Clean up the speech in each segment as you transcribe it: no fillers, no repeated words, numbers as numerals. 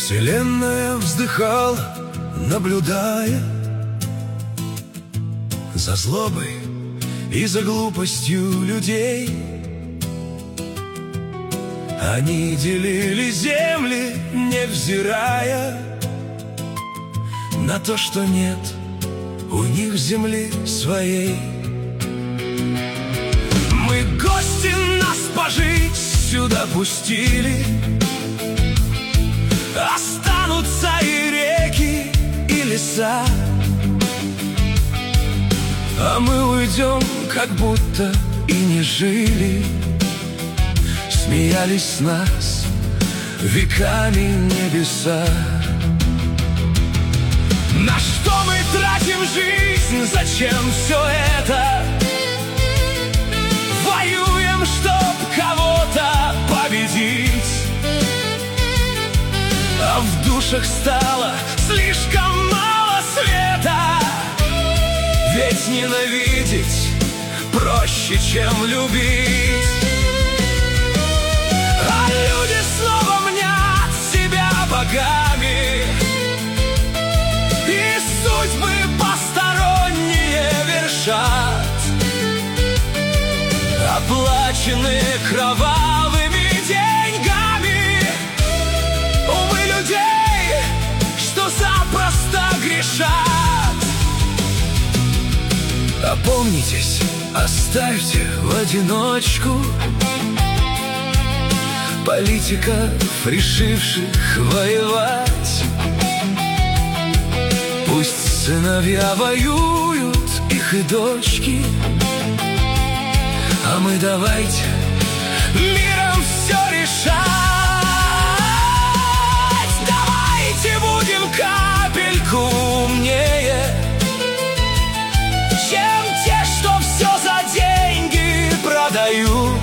Вселенная вздыхала, наблюдая за злобой и за глупостью людей. Они делили земли, невзирая на то, что нет у них земли своей. Мы гости, нас пожить сюда пустили. Останутся и реки, и леса, а мы уйдем, как будто и не жили. Смеялись с нас веками небеса. На что мы тратим жизнь, зачем все это? Воюем, чтоб кого-то победить, а в душах стало слишком мало света. Ведь ненавидеть проще, чем любить. А люди снова мнят себя богами, и судьбы посторонние вершат, оплаченные кровавыми деньгами. Умы людей, что запросто грешат. Опомнитесь, оставьте в одиночку политиков, решивших воевать. Пусть сыновья воюют, их и дочки, а мы давайте миром все решать. Давайте будем капельку умнее, чем те, что все за деньги продают.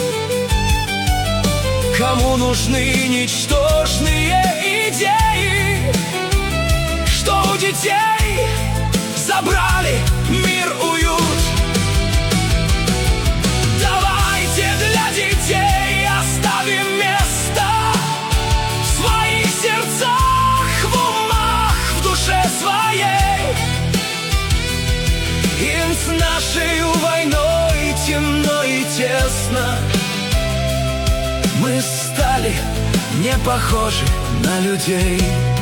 Кому нужны ничтожные идеи, что у детей забрали мир, уют. Давайте для детей оставим место в своих сердцах, в умах, в душе своей. Им с нашей войной темно и тесно. Мы стали не похожи на людей.